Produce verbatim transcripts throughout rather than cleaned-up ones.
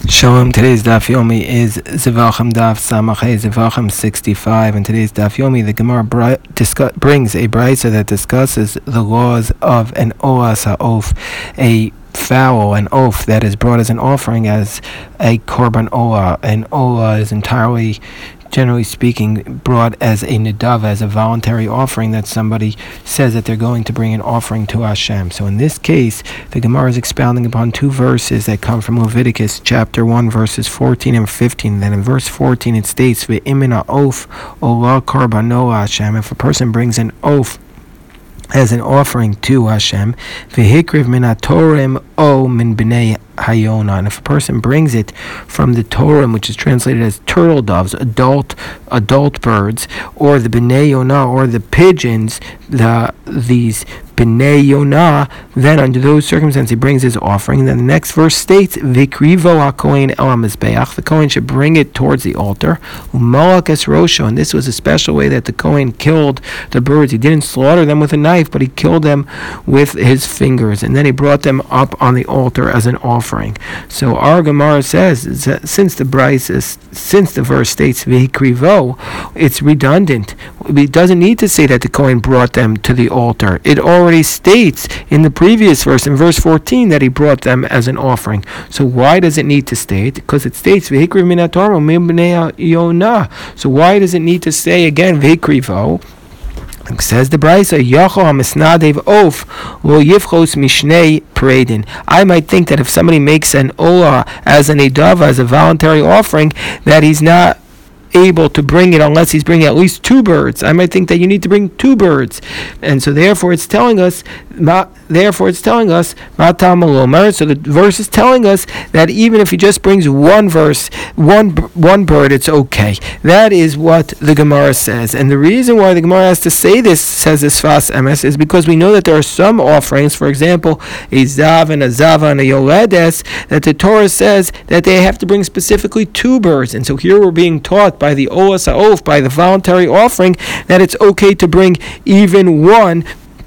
Shalom. Today's Daf Yomi is Zevachim Daf Samachay Zevachim sixty-five, and today's Daf Yomi, the Gemara bri- discuss- brings a brisa that discusses the laws of an oas ha'of, a fowl, an oaf that is brought as an offering as a korban olah. An olah is entirely, generally speaking, brought as a nidava, as a voluntary offering that somebody says that they're going to bring an offering to Hashem. So in this case, the Gemara is expounding upon two verses that come from Leviticus chapter one, verses fourteen and fifteen. Then in verse fourteen it states, "Ve'imin ha'of olah karbano Hashem." If a person brings an oaf as an offering to Hashem, v'hikriv min hatorim o min b'nei hayona, and if a person brings it from the Torah, which is translated as turtle doves, adult adult birds, or the b'nei yonah, or the pigeons, the these b'nei yonah, then under those circumstances he brings his offering. And then the next verse states, "Vikrivo hakohen el hamizbeach," the Kohen should bring it towards the altar. Umalak es rosho, and this was a special way that the Kohen killed the birds. He didn't slaughter them with a knife, but he killed them with his fingers, and then he brought them up on the altar as an offering. So our Gemara says, since the brisa, since the verse states "Vikrivo," it's redundant. It doesn't need to say that the Kohen brought them to the altar. It already states in the previous verse, in verse fourteen, that he brought them as an offering. So why does it need to state? Because it states "V'hikriv min haTorah min b'nei yonah." So why does it need to say again "V'hikrivo"? Says the brisa, "Yachol hamisnadev of lo yivchos mishnei paradin." I might think that if somebody makes an olah as an edava, as a voluntary offering, that he's not able to bring it unless he's bringing at least two birds. I might think that you need to bring two birds, and so therefore it's telling us. Ma, therefore it's telling us. Matam alomer. So the verse is telling us that even if he just brings one verse, one one bird, it's okay. That is what the Gemara says, and the reason why the Gemara has to say this, says this Sfas Emes, is because we know that there are some offerings, for example, a zav and a zava and a yoledes, that the Torah says that they have to bring specifically two birds, and so here we're being taught by the oas ha'of, by the voluntary offering, that it's okay to bring even one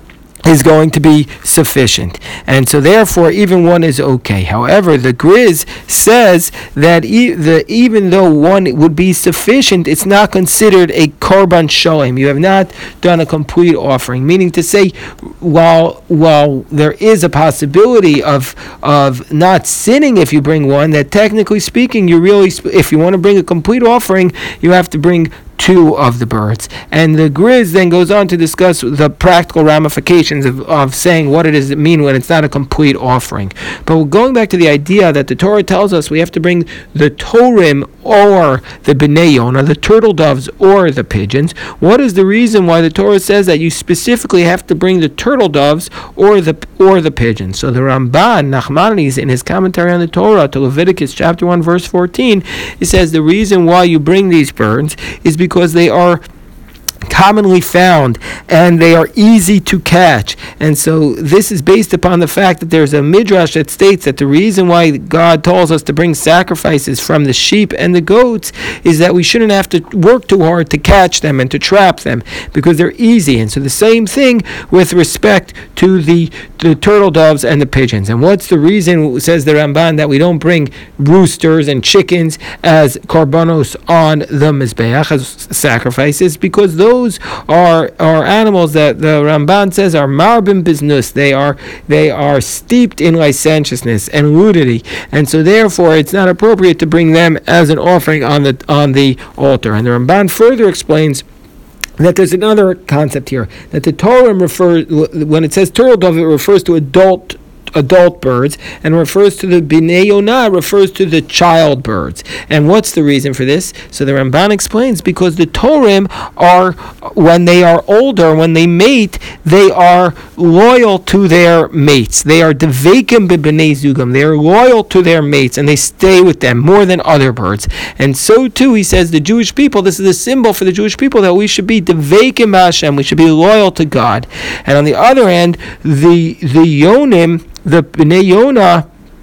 is going to be sufficient, and so therefore even one is okay. However, the Griz says that e- the, even though one would be sufficient, it's not considered a korban sholem. You have not done a complete offering, meaning to say, while while there is a possibility of of not sinning if you bring one, that technically speaking, you really, if you want to bring a complete offering, you have to bring two of the birds. And the Griz then goes on to discuss the practical ramifications of, of saying what it does it mean when it's not a complete offering. But we're going back to the idea that the Torah tells us we have to bring the Torim or the B'nei Yonah, the turtle doves or the pigeons. What is the reason why the Torah says that you specifically have to bring the turtle doves or the or the pigeons? So the Ramban, Nachmanides, in his commentary on the Torah to Leviticus chapter one, verse fourteen, he says the reason why you bring these birds is because because they are commonly found and they are easy to catch. And so this is based upon the fact that there's a midrash that states that the reason why God tells us to bring sacrifices from the sheep and the goats is that we shouldn't have to work too hard to catch them and to trap them, because they're easy. And so the same thing with respect to the, the turtle doves and the pigeons. And what's the reason, says the Ramban, that we don't bring roosters and chickens as korbanos on the mizbeach, as sacrifices? Because those Those are are animals that the Ramban says are marbim biznus. They are they are steeped in licentiousness and nudity, and so therefore it's not appropriate to bring them as an offering on the on the altar. And the Ramban further explains that there's another concept here, that the Torah refers, when it says turtle dove, it refers to adult adult birds, and refers to the B'nei Yonah, refers to the child birds. And what's the reason for this? So the Ramban explains, because the Torim are, when they are older, when they mate, they are loyal to their mates. They are devekim b'bnei zugam. They are loyal to their mates, and they stay with them more than other birds. And so too, he says, the Jewish people, this is a symbol for the Jewish people, that we should be devekim b'Hashem, we should be loyal to God. And on the other hand, the the Yonim, the B'nei Yonah,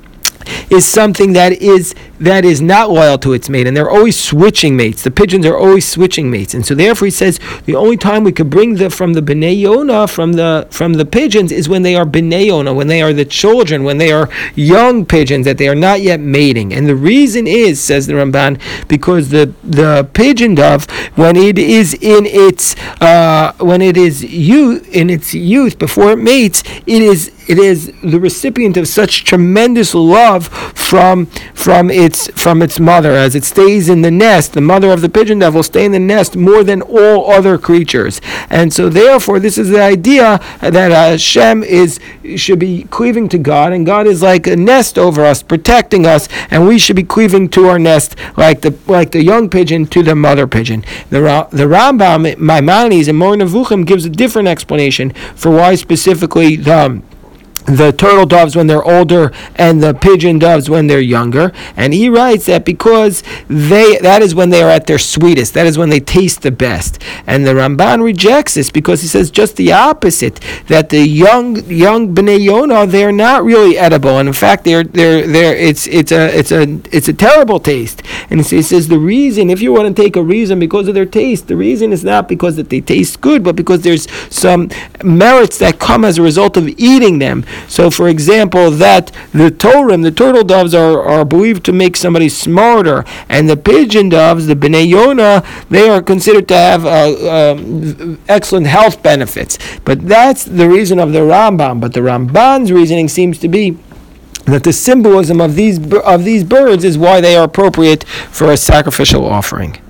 is something that is that is not loyal to its mate, and they're always switching mates. The pigeons are always switching mates, and so therefore he says the only time we could bring the from the Bnei Yonah from the from the pigeons is when they are Bnei Yonah, when they are the children, when they are young pigeons, that they are not yet mating. And the reason is, says the Ramban, because the the pigeon dove, when it is in its uh, when it is youth in its youth before it mates, it is it is the recipient of such tremendous love from from its from its mother. As it stays in the nest, the mother of the pigeon dove will stay in the nest more than all other creatures. And so therefore this is the idea that Hashem is should be cleaving to God, and God is like a nest over us, protecting us, and we should be cleaving to our nest like the like the young pigeon to the mother pigeon. The the Rambam Maimonides in Moreh Nevuchim gives a different explanation for why specifically the the turtle doves when they're older and the pigeon doves when they're younger. And he writes that because they that is when they are at their sweetest, that is when they taste the best. And the Ramban rejects this because he says just the opposite, that the young young Bnei Yonah, they're not really edible, and in fact they're they're they're it's it's a it's a it's a terrible taste. And he says the reason, if you want to take a reason because of their taste, the reason is not because that they taste good, but because there's some merits that come as a result of eating them. So, for example, that the Torim, the turtle doves, are, are believed to make somebody smarter, and the pigeon doves, the Bnei Yonah, they are considered to have uh, um, excellent health benefits. But that's the reason of the Rambam. But the Ramban's reasoning seems to be that the symbolism of these of these birds is why they are appropriate for a sacrificial offering.